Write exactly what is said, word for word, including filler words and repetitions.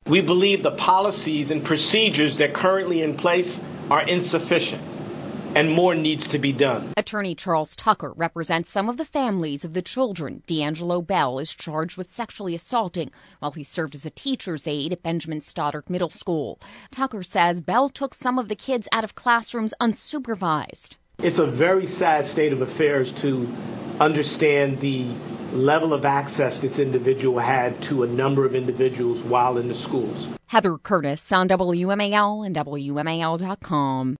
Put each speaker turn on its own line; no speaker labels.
We believe the policies and procedures that are currently in place are insufficient, and more needs to be done.
Attorney Charles Tucker represents some of the families of the children D'Angelo Bell is charged with sexually assaulting while he served as a teacher's aide at Benjamin Stoddard Middle School. Tucker says Bell took some of the kids out of classrooms unsupervised.
It's a very sad state of affairs to understand the level of access this individual had to a number of individuals while in the schools.
Heather Curtis on W M A L and W M A L dot com.